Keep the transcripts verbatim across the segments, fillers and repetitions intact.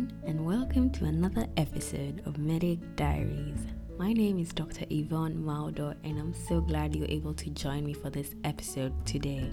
everyone, and welcome to another episode of Medic Diaries. My name is Doctor Yvonne Maudo, and I'm so glad you're able to join me for this episode today.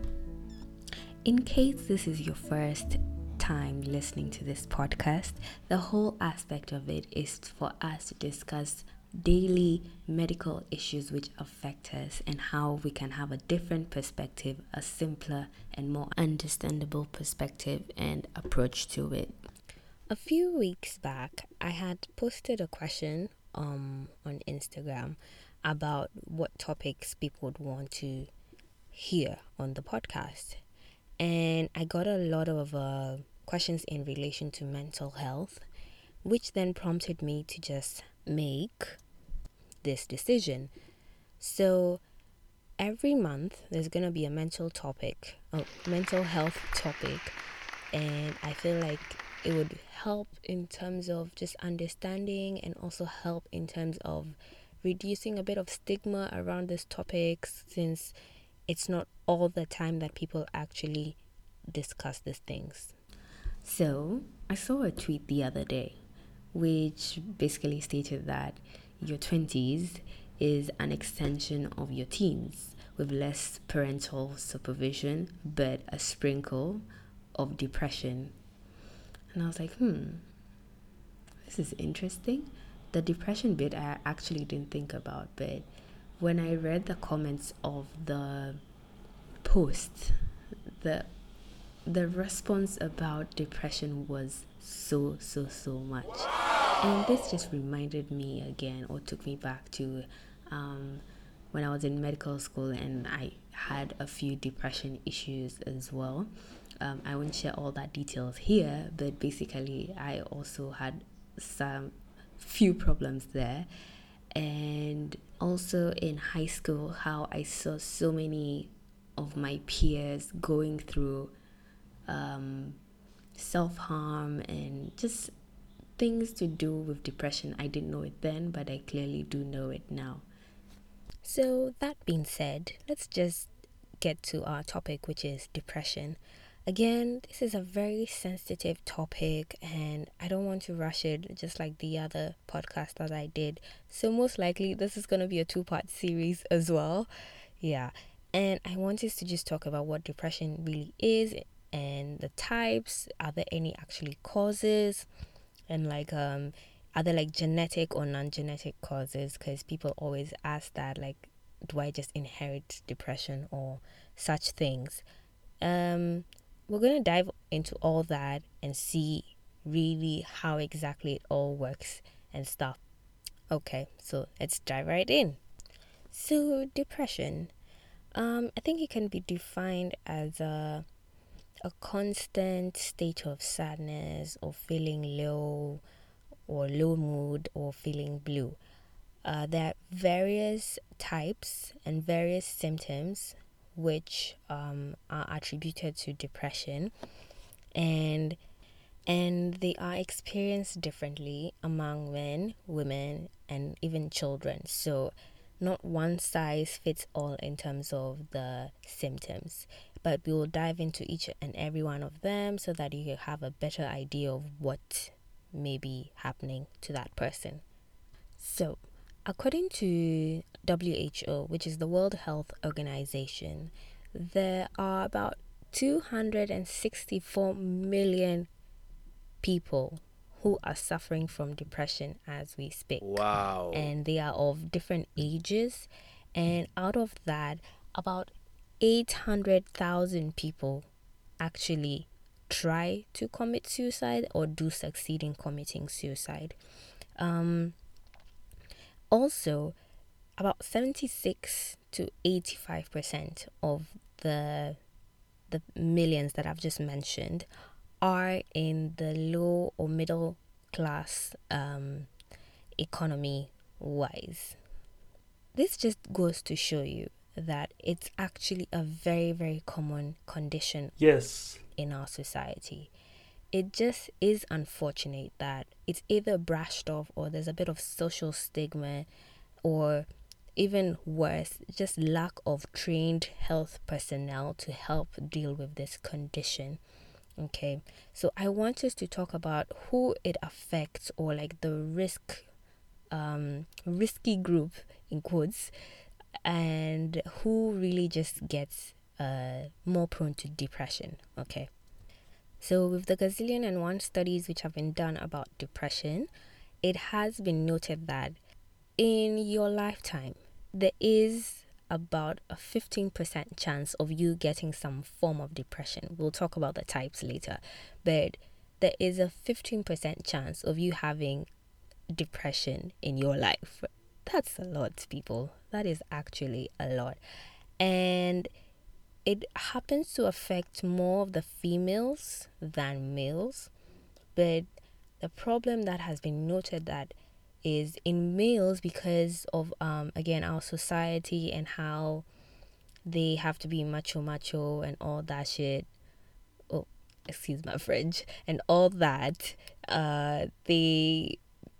In case this is your first time listening to this podcast, the whole aspect of it is for us to discuss daily medical issues which affect us and how we can have a different perspective, a simpler and more understandable perspective and approach to it. A few weeks back, I had posted a question um, on Instagram about what topics people would want to hear on the podcast. And I got a lot of uh, questions in relation to mental health, which then prompted me to just make this decision. So every month there's going to be a mental topic, a mental health topic, and I feel like it would help in terms of just understanding and also help in terms of reducing a bit of stigma around this topic, since it's not all the time that people actually discuss these things. So I saw a tweet the other day which basically stated that your twenties is an extension of your teens with less parental supervision but a sprinkle of depression. And I was like, hmm, this is interesting. The depression bit I actually didn't think about, but when I read the comments of the post, the the response about depression was so so so much. And this just reminded me again, or took me back to um, when I was in medical school and I had a few depression issues as well. Um, I won't share all that details here, but basically I also had some few problems there. And also in high school, how I saw so many of my peers going through um, self-harm and just things to do with depression. I didn't know it then, but I clearly do know it now. So that being said, let's just get to our topic, which is depression. Again, this is a very sensitive topic and I don't want to rush it just like the other podcast that I did. So most likely this is going to be a two-part series as well. Yeah. And I want us to just talk about what depression really is and the types. Are there any actually causes? And like um are there like genetic or non-genetic causes? Because people always ask that, like, do I just inherit depression or such things? Um, we're going to dive into all that and see really how exactly it all works and stuff. Okay, so let's dive right in. So depression, um, I think it can be defined as a a constant state of sadness or feeling low or low mood or feeling blue. Uh, there are various types and various symptoms which um, are attributed to depression, and and they are experienced differently among men, women, and even children. So not one size fits all in terms of the symptoms, but we will dive into each and every one of them so that you can have a better idea of what may be happening to that person. So, according to W H O, which is the World Health Organization, there are about two hundred sixty-four million people who are suffering from depression as we speak. Wow. And they are of different ages. And out of that, about eight hundred thousand people actually try to commit suicide or do succeed in committing suicide. Um, also, about seventy-six to eighty-five percent of the the millions that I've just mentioned are in the low or middle class um, economy wise. This just goes to show you that it's actually a very, very common condition Yes. in our society. It just is unfortunate that it's either brushed off or there's a bit of social stigma, or even worse, just lack of trained health personnel to help deal with this condition. Okay, so I want us to talk about who it affects, or like the risk, um, risky group in quotes, and who really just gets uh, more prone to depression. Okay, so with the gazillion and one studies which have been done about depression, it has been noted that in your lifetime, there is about a fifteen percent chance of you getting some form of depression. We'll talk about the types later, but there is a fifteen percent chance of you having depression in your life. That's a lot, people. That is actually a lot. And it happens to affect more of the females than males, but the problem that has been noted that is in males, because of um again our society and how they have to be macho macho and all that shit. Oh, excuse my French, and all that. Uh, they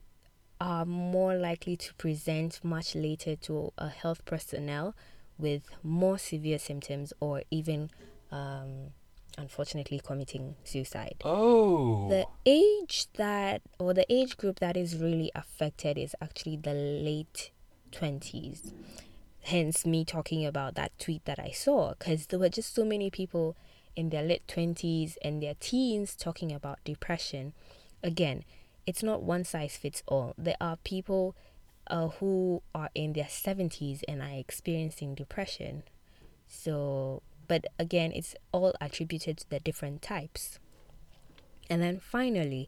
are more likely to present much later to a health personnel with more severe symptoms, or even um, unfortunately committing suicide. Oh. The age that, or the age group that is really affected is actually the late twenties. Hence me talking about that tweet that I saw, because there were just so many people in their late twenties and their teens talking about depression. Again, it's not one size fits all. There are people uh, who are in their seventies and are experiencing depression. So, but again, it's all attributed to the different types. And then finally,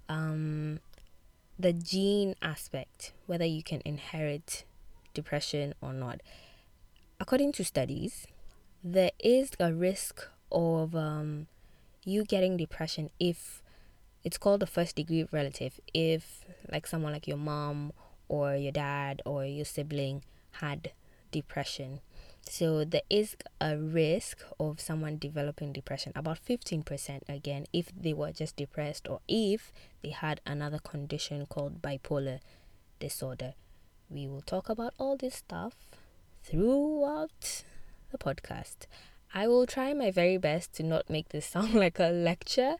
um, the gene aspect, whether you can inherit depression or not. According to studies, there is a risk of um, you getting depression if it's called a first degree relative. If, like, someone like your mom or your dad or your sibling had depression. So there is a risk of someone developing depression, about fifteen percent again, if they were just depressed or if they had another condition called bipolar disorder. We will talk about all this stuff throughout the podcast. I will try my very best to not make this sound like a lecture,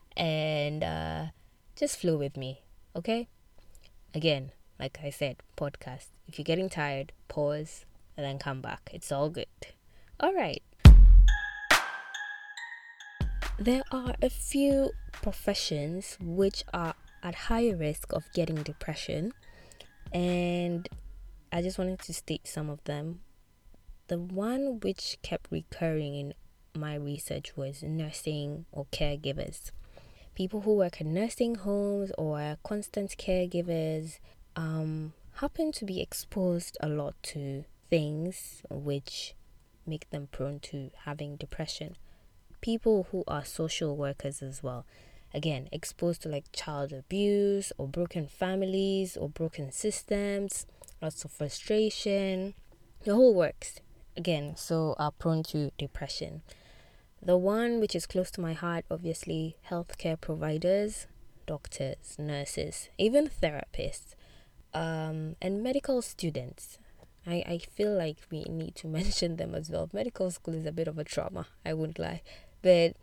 and uh, just flow with me, okay? Again, like I said, podcast. If you're getting tired, pause and then come back. It's all good. All right. There are a few professions which are at higher risk of getting depression, and I just wanted to state some of them. The one which kept recurring in my research was nursing or caregivers. People who work in nursing homes or constant caregivers um, happen to be exposed a lot to things which make them prone to having depression. People who are social workers as well, again, exposed to like child abuse or broken families or broken systems, lots of frustration, the whole works, again, so are prone to depression. The one which is close to my heart, obviously, healthcare providers, doctors, nurses, even therapists, um, and medical students. I, I feel like we need to mention them as well. Medical school is a bit of a trauma, I wouldn't lie. But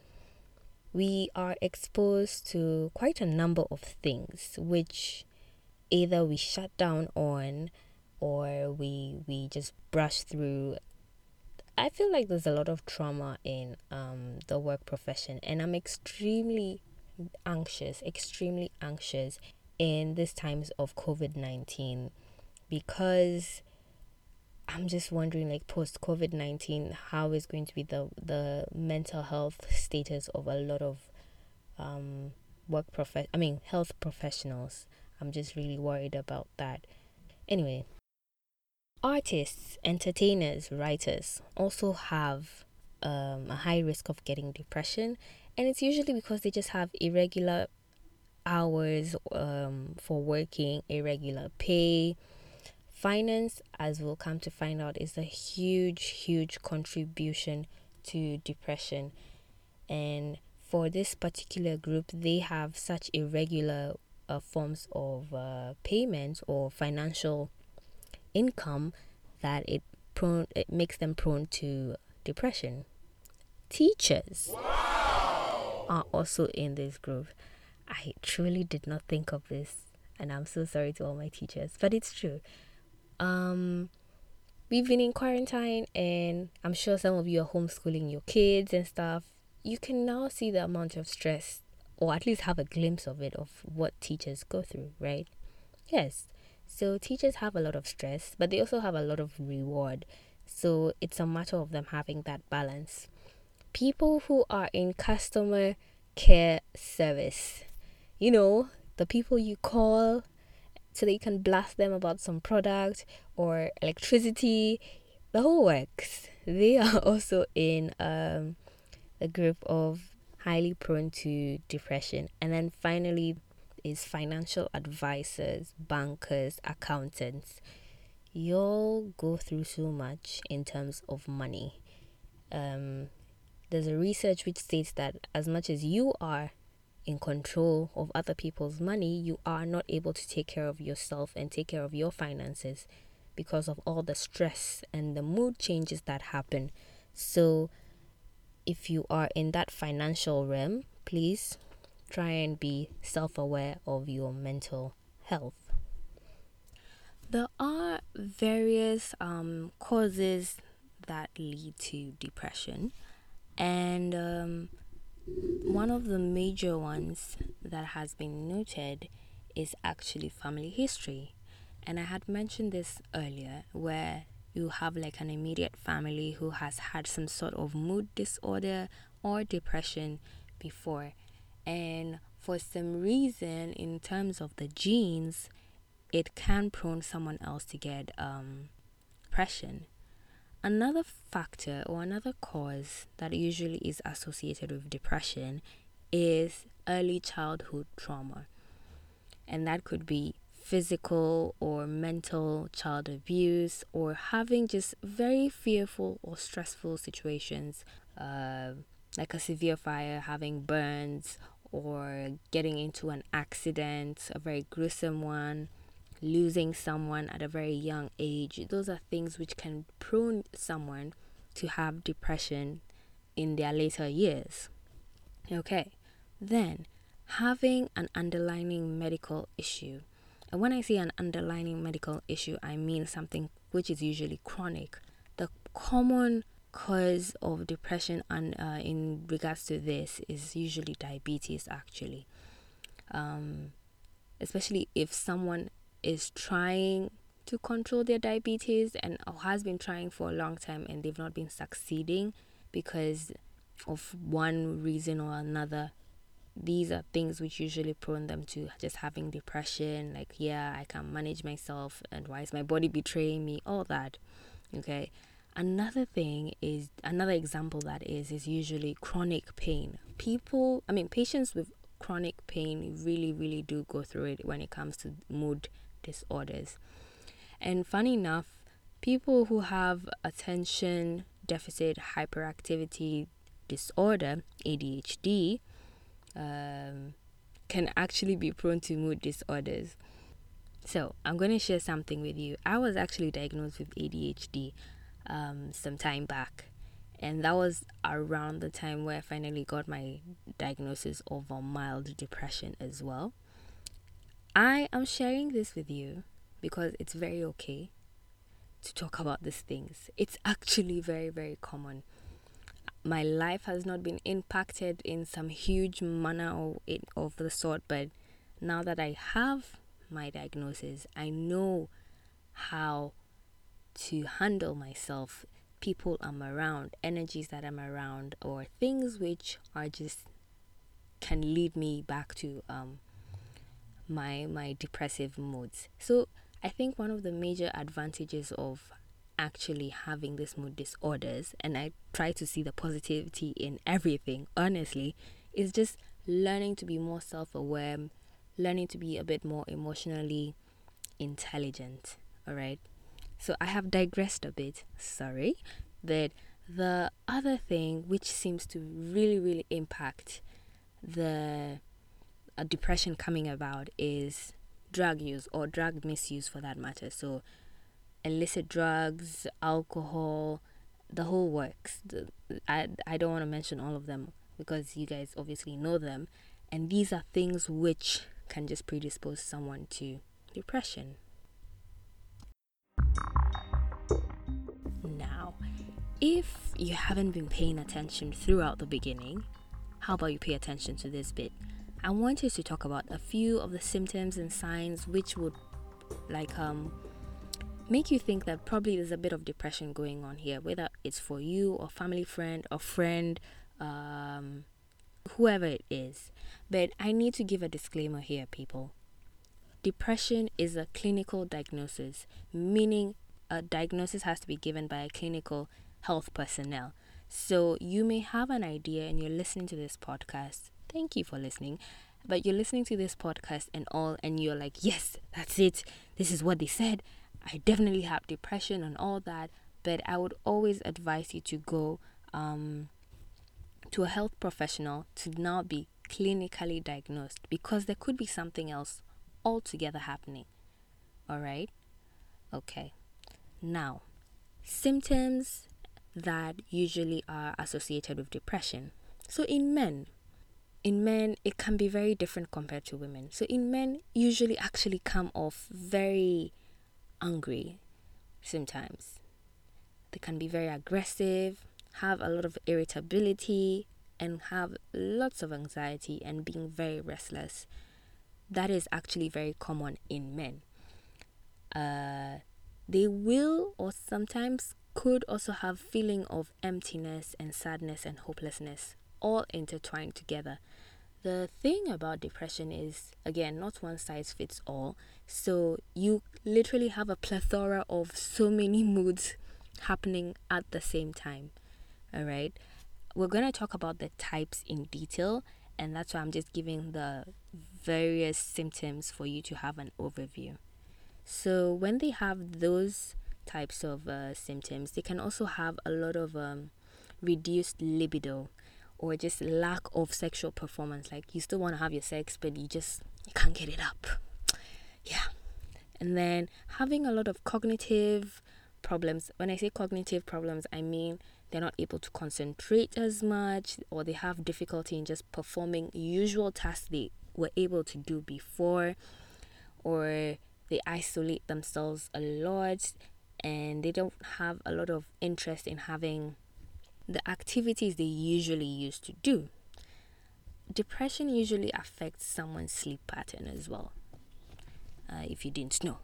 we are exposed to quite a number of things which either we shut down on or we we just brush through. I feel like there's a lot of trauma in um, the work profession, and I'm extremely anxious, extremely anxious in these times of COVID nineteen, because I'm just wondering, like, post COVID nineteen, how is going to be the the mental health status of a lot of um, work prof. I mean, health professionals. I'm just really worried about that. Anyway, artists, entertainers, writers also have um, a high risk of getting depression, and it's usually because they just have irregular hours um, for working, irregular pay. Finance, as we'll come to find out, is a huge, huge contribution to depression. And for this particular group, they have such irregular uh, forms of uh, payment or financial income that it prone it makes them prone to depression. Teachers. Wow. are also in this group. I truly did not think of this, and I'm so sorry to all my teachers, but it's true. Um, we've been in quarantine, and I'm sure some of you are homeschooling your kids and stuff. You can now see the amount of stress, or at least have a glimpse of it, of what teachers go through, right? Yes. So teachers have a lot of stress, but they also have a lot of reward. So it's a matter of them having that balance. People who are in customer care service, you know, the people you call so that you can blast them about some product or electricity, the whole works. They are also in um, a group of highly prone to depression. And then finally is financial advisors, bankers, accountants. You'll go through so much in terms of money. Um, there's a research which states that as much as you are in control of other people's money, you are not able to take care of yourself and take care of your finances because of all the stress and the mood changes that happen. So if you are in that financial realm, please try and be self-aware of your mental health. There are various um, causes that lead to depression, and um, one of the major ones that has been noted is actually family history. And I had mentioned this earlier, where you have like an immediate family who has had some sort of mood disorder or depression before. And for some reason, in terms of the genes, it can prone someone else to get um, depression. Another factor or another cause that usually is associated with depression is early childhood trauma. And that could be physical or mental child abuse, or having just very fearful or stressful situations, uh, like a severe fire, having burns, or getting into an accident, a very gruesome one, losing someone at a very young age. Those are things which can prone someone to have depression in their later years. Okay, then having an underlying medical issue. And when I say an underlying medical issue, I mean something which is usually chronic. The common cause of depression and uh, in regards to this is usually diabetes, actually. Um, especially if someone is trying to control their diabetes and has been trying for a long time and they've not been succeeding because of one reason or another. These are things which usually prone them to just having depression, like, yeah, I can't manage myself, and why is my body betraying me, all that. Okay, another thing is, another example that is is usually chronic pain. People, I mean patients with chronic pain really really do go through it when it comes to mood disorders. And funny enough, people who have attention deficit hyperactivity disorder, A D H D, um, can actually be prone to mood disorders. So I'm going to share something with you. I was actually diagnosed with A D H D um, some time back, and that was around the time where I finally got my diagnosis of a mild depression as well. I am sharing this with you because it's very okay to talk about these things. It's actually very, very common. My life has not been impacted in some huge manner or it, of the sort, but now that I have my diagnosis, I know how to handle myself, people I'm around, energies that I'm around, or things which are just can lead me back to um my my depressive moods. So I think one of the major advantages of actually having this mood disorders, and I try to see the positivity in everything, honestly, is just learning to be more self-aware, learning to be a bit more emotionally intelligent. All right, so I have digressed a bit, sorry. But the other thing which seems to really really impact the uh, depression coming about is drug use, or drug misuse for that matter. So illicit drugs, alcohol, the whole works. The, I, I don't want to mention all of them, because you guys obviously know them. And these are things which can just predispose someone to depression. Now, if you haven't been paying attention throughout the beginning, how about you pay attention to this bit? I wanted to talk about a few of the symptoms and signs which would like um make you think that probably there's a bit of depression going on here, whether it's for you or family friend or friend, um whoever it is. But I need to give a disclaimer here, people. Depression is a clinical diagnosis, meaning a diagnosis has to be given by a clinical health personnel. So you may have an idea and you're listening to this podcast. Thank you for listening. But you're listening to this podcast and all, and you're like, yes, that's it. This is what they said. I definitely have depression and all that. But I would always advise you to go um, to a health professional to now be clinically diagnosed, because there could be something else altogether happening. All right? Okay. Now, symptoms that usually are associated with depression. So in men, in men, it can be very different compared to women. So in men, usually actually come off very angry sometimes. They can be very aggressive, have a lot of irritability, and have lots of anxiety and being very restless. That is actually very common in men. Uh, they will or sometimes could also have feeling of emptiness and sadness and hopelessness, all intertwined together. The thing about depression is, again, not one size fits all. So you literally have a plethora of so many moods happening at the same time. All right. We're going to talk about the types in detail, and that's why I'm just giving the various symptoms for you to have an overview. So when they have those types of uh, symptoms, they can also have a lot of um, reduced libido, or just lack of sexual performance. Like you still want to have your sex, but you just you can't get it up. Yeah. And then having a lot of cognitive problems. When I say cognitive problems, I mean they're not able to concentrate as much, or they have difficulty in just performing usual tasks they were able to do before, or they isolate themselves a lot and they don't have a lot of interest in having the activities they usually used to do. Depression usually affects someone's sleep pattern as well, uh, if you didn't know.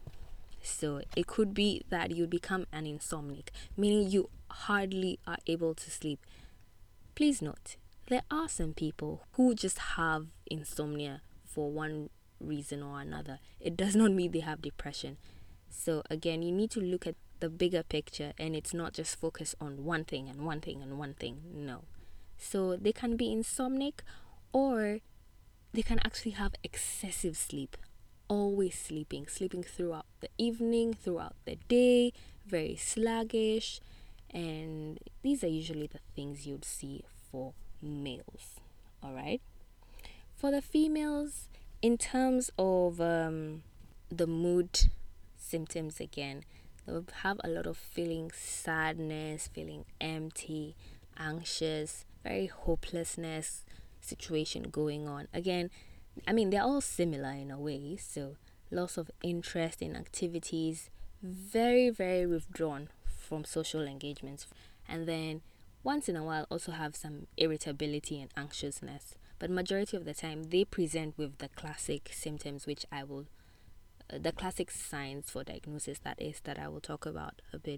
So it could be that you become an insomniac, meaning you hardly are able to sleep. Please note, there are some people who just have insomnia for one reason or another. It does not mean they have depression. So again, you need to look at the bigger picture, and it's not just focus on one thing and one thing and one thing. No. So they can be insomniac, or they can actually have excessive sleep, always sleeping, sleeping throughout the evening, throughout the day, very sluggish. And these are usually the things you'd see for males. All right. For the females, in terms of um, the mood symptoms, again, they'll have a lot of feeling sadness, feeling empty, anxious, very hopelessness situation going on. Again, I mean, they're all similar in a way. So loss of interest in activities, very, very withdrawn from social engagements. And then once in a while also have some irritability and anxiousness. But majority of the time they present with the classic symptoms, which I will, uh, the classic signs for diagnosis, that is, that I will talk about a bit.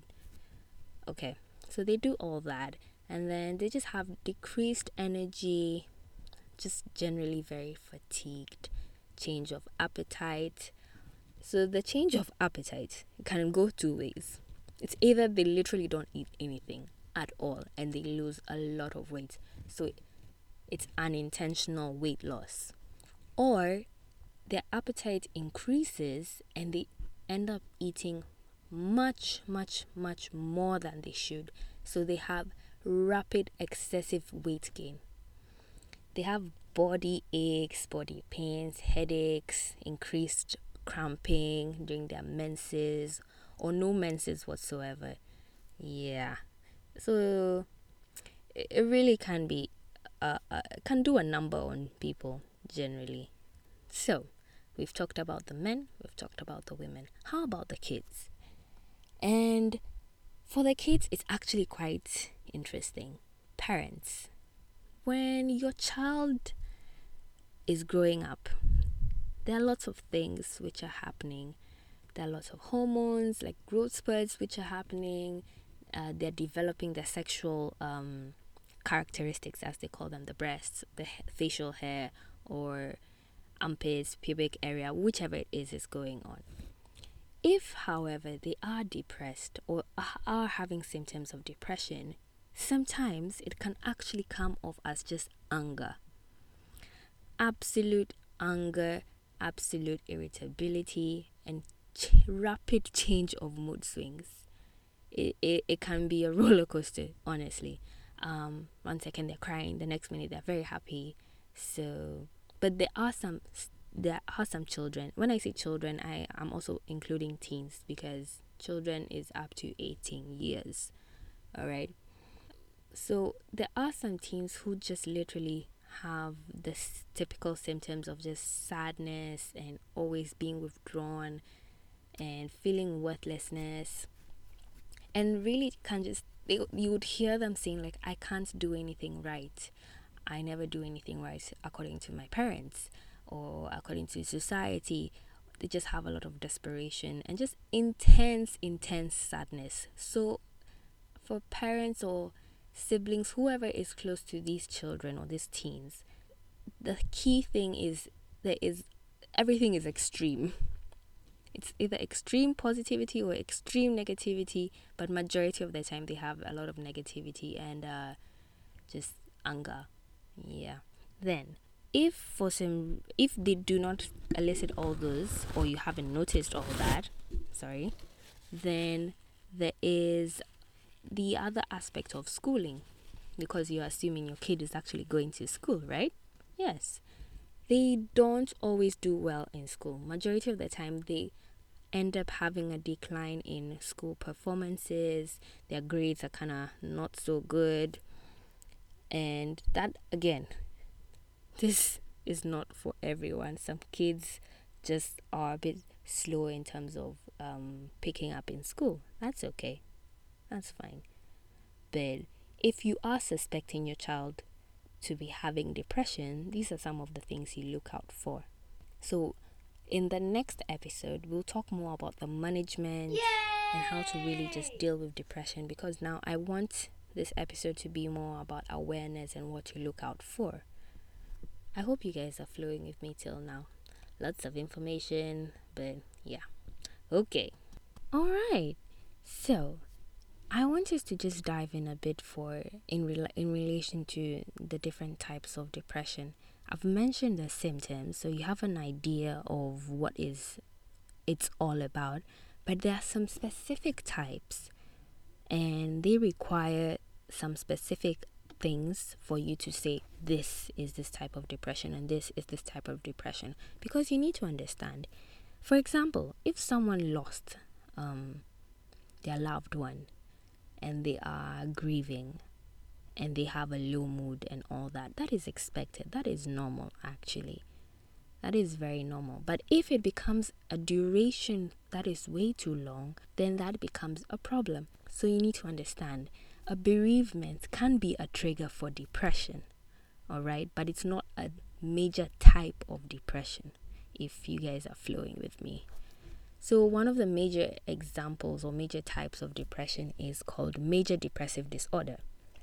Okay, so they do all that. And then they just have decreased energy, just generally very fatigued, change of appetite. So the change of appetite can go two ways. It's either they literally don't eat anything at all and they lose a lot of weight, so it's unintentional weight loss, or their appetite increases and they end up eating much, much, much more than they should. So they have rapid excessive weight gain. They have body aches, body pains, headaches, increased cramping during their menses, or no menses whatsoever. Yeah. So it really can be uh, uh, can do a number on people generally. So we've talked about the men, we've talked about the women. How about the kids? And for the kids, it's actually quite interesting. Parents, when your child is growing up, there are lots of things which are happening. There are lots of hormones like growth spurts which are happening. Uh, they're developing their sexual um, characteristics, as they call them, the breasts, the ha- facial hair, or armpits, pubic area, whichever it is is going on. If, however, they are depressed or are having symptoms of depression, sometimes it can actually come off as just anger. Absolute anger, absolute irritability, and ch- rapid change of mood swings. It, it, it can be a roller coaster, honestly. Um, one second they're crying, the next minute they're very happy. So, but there are some there are some children. When I say children, I am also including teens, because children is up to eighteen years. All right. So there are some teens who just literally have this typical symptoms of just sadness and always being withdrawn and feeling worthlessness, and really can just they, you would hear them saying like, I can't do anything right, I never do anything right according to my parents or according to society. They just have a lot of desperation and just intense intense sadness. So for parents or siblings, whoever is close to these children or these teens, the key thing is there is everything is extreme. It's either extreme positivity or extreme negativity, but majority of the time they have a lot of negativity and uh, just anger. Yeah. Then, if for some, if they do not elicit all those, or you haven't noticed all that, sorry, then there is the other aspect of schooling, because you're assuming your kid is actually going to school, right? Yes. They don't always do well in school. Majority of the time, they end up having a decline in school performances. Their grades are kind of not so good. And that, again, this is not for everyone. Some kids just are a bit slow in terms of um, picking up in school. That's okay. That's fine. But if you are suspecting your child to be having depression, these are some of the things you look out for. So in the next episode, we'll talk more about the management Yay! And how to really just deal with depression, because now I want this episode to be more about awareness and what to look out for. I hope you guys are flowing with me till now. Lots of information, but yeah. Okay. All right. So I want us to just dive in a bit for in re- in relation to the different types of depression. I've mentioned the symptoms, so you have an idea of what is it's all about, but there are some specific types, and they require some specific things for you to say this is this type of depression and this is this type of depression, because you need to understand. For example, if someone lost um, their loved one and they are grieving and they have a low mood and all that, that is expected. That is normal, actually. That is very normal. But if it becomes a duration that is way too long, then that becomes a problem. So you need to understand, a bereavement can be a trigger for depression, all right? But it's not a major type of depression, if you guys are flowing with me. So one of the major examples or major types of depression is called major depressive disorder.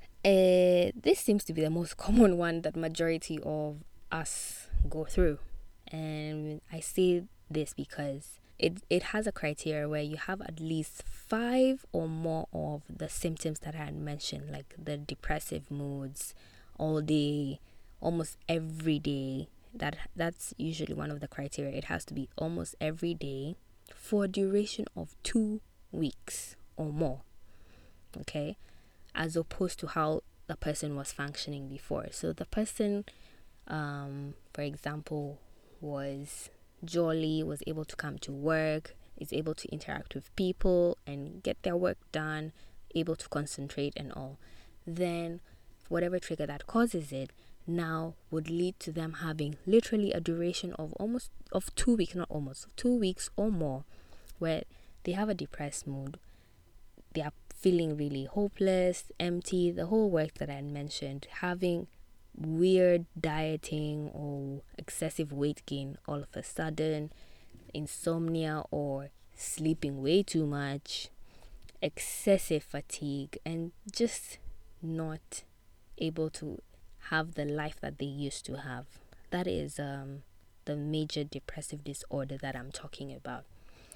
Uh, this seems to be the most common one that majority of us go through. And I say this because it, it has a criteria where you have at least five or more of the symptoms that I had mentioned, like the depressive moods all day, almost every day. That that's usually one of the criteria. It has to be almost every day for a duration of two weeks or more. Okay? As opposed to how the person was functioning before. So the person, um, for example, was jolly, was able to come to work, is able to interact with people and get their work done, able to concentrate and all. Then whatever trigger that causes it, now would lead to them having literally a duration of almost of two weeks, not almost, two weeks or more, where they have a depressed mood. They are feeling really hopeless, empty, the whole work that I had mentioned, having weird dieting or excessive weight gain all of a sudden, insomnia or sleeping way too much, excessive fatigue, and just not able to have the life that they used to have. That is um, the major depressive disorder that I'm talking about.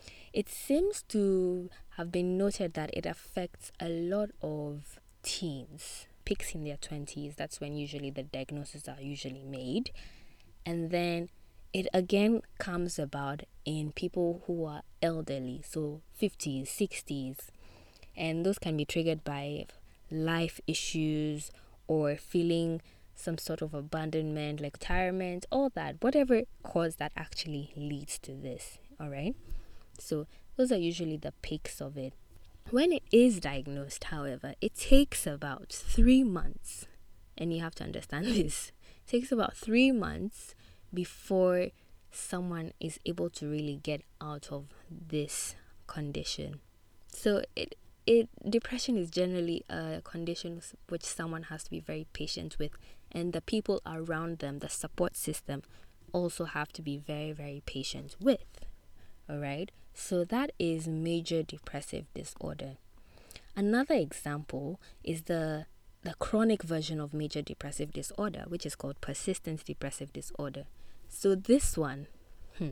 It seems to have been noted that it affects a lot of teens, peaks in their twenties. That's when usually the diagnoses are usually made. And then it again comes about in people who are elderly, so fifties, sixties. And those can be triggered by life issues or feeling some sort of abandonment, like retirement, all that, whatever cause that actually leads to this. All right. So those are usually the peaks of it. When it is diagnosed, however, it takes about three months, and you have to understand this. It takes about three months before someone is able to really get out of this condition. So it it depression is generally a condition which someone has to be very patient with, and the people around them, the support system, also have to be very, very patient with. All right, so that is major depressive disorder. Another example is the the chronic version of major depressive disorder, which is called persistent depressive disorder. So this one, hmm,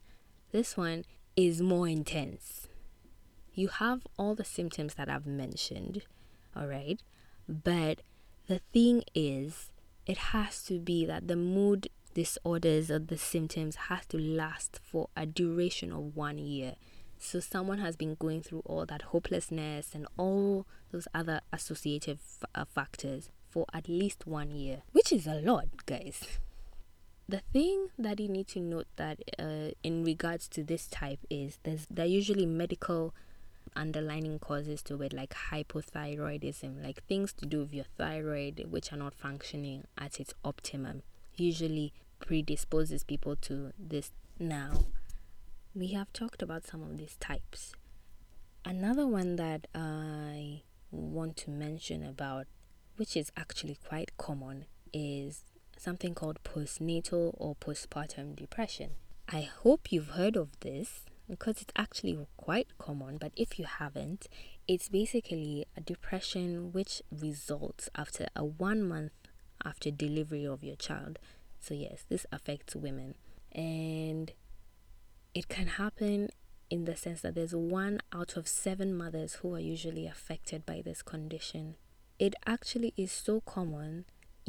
this one is more intense. You have all the symptoms that I've mentioned, all right, but the thing is, it has to be that the mood disorders or the symptoms has to last for a duration of one year. So someone has been going through all that hopelessness and all those other associative uh, factors for at least one year, which is a lot, guys. The thing that you need to note that uh, in regards to this type is there's there are usually medical underlying causes to it, like hypothyroidism, like things to do with your thyroid which are not functioning at its optimum, usually predisposes people to this. Now, we have talked about some of these types. Another one that I want to mention about, which is actually quite common, is something called postnatal or postpartum depression. I hope you've heard of this because it's actually quite common, but if you haven't, it's basically a depression which results after a one month after delivery of your child. So yes, this affects women, and it can happen in the sense that there's one out of seven mothers who are usually affected by this condition. It actually is so common,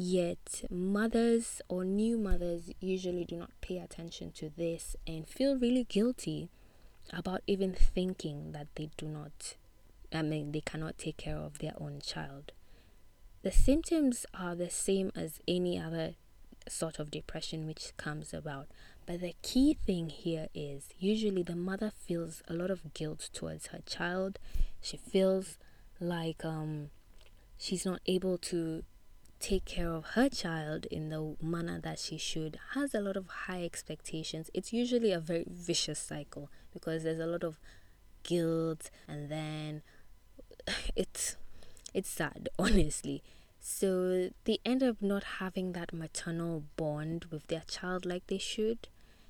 yet mothers or new mothers usually do not pay attention to this and feel really guilty about even thinking that they do not, I mean, they cannot take care of their own child. The symptoms are the same as any other sort of depression which comes about, but the key thing here is usually the mother feels a lot of guilt towards her child. She feels like um she's not able to take care of her child in the manner that she should, has a lot of high expectations. It's usually a very vicious cycle because there's a lot of guilt, and then it's it's sad, honestly. So they end up not having that maternal bond with their child like they should,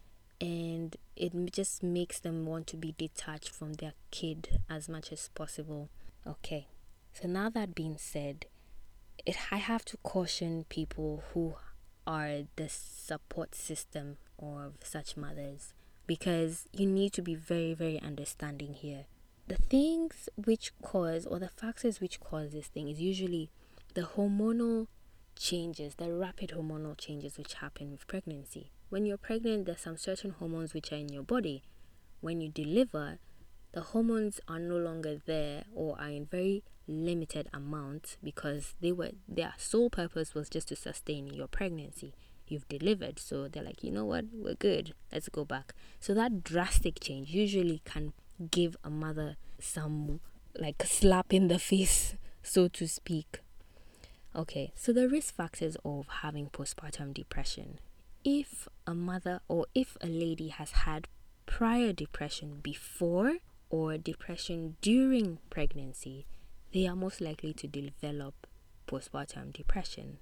and it just makes them want to be detached from their kid as much as possible. Okay, so now that being said, it, I have to caution people who are the support system of such mothers, because you need to be very, very understanding here. The things which cause, or the factors which cause this thing, is usually the hormonal changes, the rapid hormonal changes which happen with pregnancy. When you're pregnant, there's some certain hormones which are in your body. When you deliver, the hormones are no longer there, or are in very limited amounts, because they were their sole purpose was just to sustain your pregnancy. You've delivered, so they're like, you know what, we're good, let's go back. So that drastic change usually can give a mother some like slap in the face, so to speak. Okay, so the risk factors of having postpartum depression. If a mother or if a lady has had prior depression before or depression during pregnancy, they are most likely to develop postpartum depression.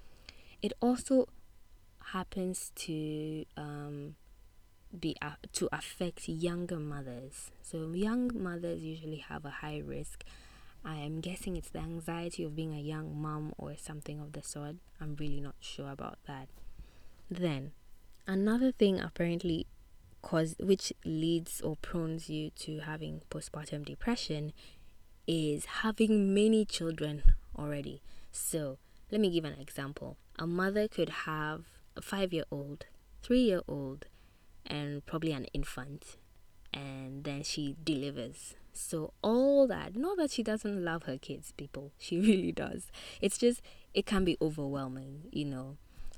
It also happens to um, be uh, to affect younger mothers. So young mothers usually have a high risk. I am guessing it's the anxiety of being a young mom or something of the sort. I'm really not sure about that. Then, another thing apparently cause which leads or prones you to having postpartum depression is having many children already. So, let me give an example. A mother could have a five-year-old, three-year-old, and probably an infant, and then she delivers. So all that, not that she doesn't love her kids, people, she really does. It's just, it can be overwhelming, you know.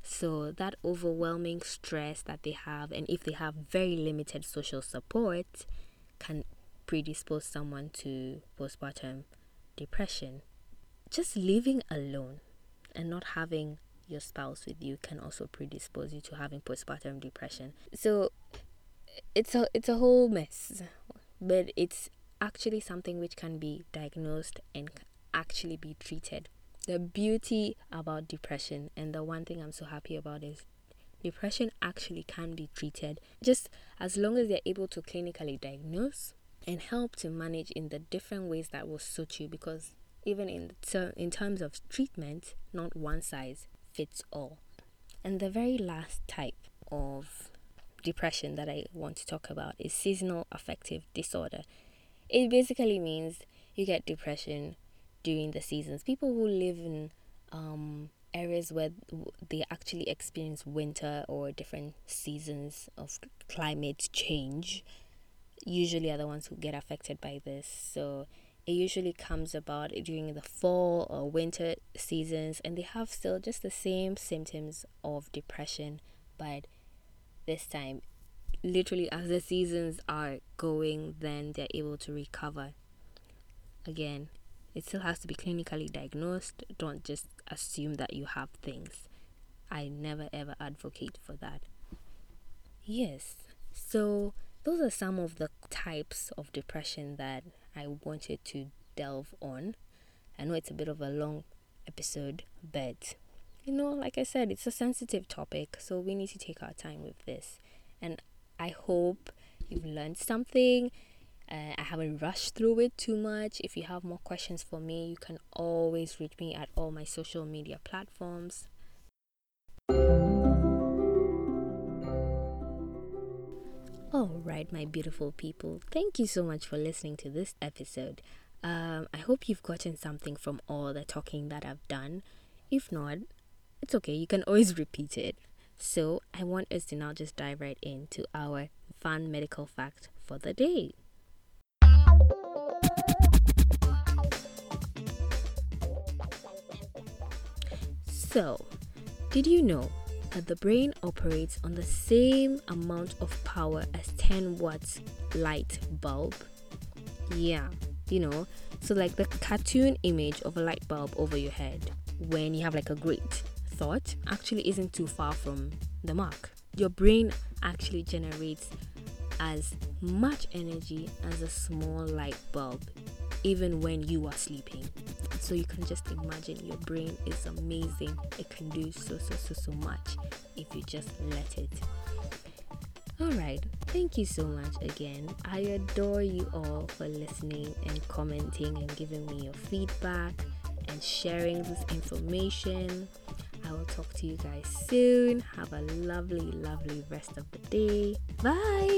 So that overwhelming stress that they have, and if they have very limited social support, can predispose someone to postpartum depression. Just living alone and not having your spouse with you can also predispose you to having postpartum depression. So it's a it's a whole mess, but it's actually something which can be diagnosed and actually be treated. The beauty about depression, and the one thing I'm so happy about, is depression actually can be treated, just as long as they're able to clinically diagnose and help to manage in the different ways that will suit you, because even in ter- in terms of treatment, not one size fits all. And the very last type of depression that I want to talk about is seasonal affective disorder. It basically means you get depression during the seasons. People who live in um, areas where they actually experience winter or different seasons of climate change usually are the ones who get affected by this. So it usually comes about during the fall or winter seasons, and they have still just the same symptoms of depression, but this time, literally as the seasons are going, then they're able to recover. Again, it still has to be clinically diagnosed. Don't just assume that you have things. I never ever advocate for that. Yes, so those are some of the types of depression that I wanted to delve on. I know it's a bit of a long episode, but you know, like I said, it's a sensitive topic, so we need to take our time with this. And I hope you've learned something. Uh, I haven't rushed through it too much. If you have more questions for me, you can always reach me at all my social media platforms. All right, my beautiful people, thank you so much for listening to this episode. Um, I hope you've gotten something from all the talking that I've done. If not, it's okay, you can always repeat it. So I want us to now just dive right into our fun medical fact for the day. So, did you know that the brain operates on the same amount of power as ten watts light bulb? Yeah, you know, so like the cartoon image of a light bulb over your head when you have like a great thought actually isn't too far from the mark. Your brain actually generates as much energy as a small light bulb, even when you are sleeping. So you can just imagine your brain is amazing. It can do so so so so much if you just let it. Alright, thank you so much again. I adore you all for listening and commenting and giving me your feedback and sharing this information. I will talk to you guys soon. Have a lovely, lovely rest of the day. Bye.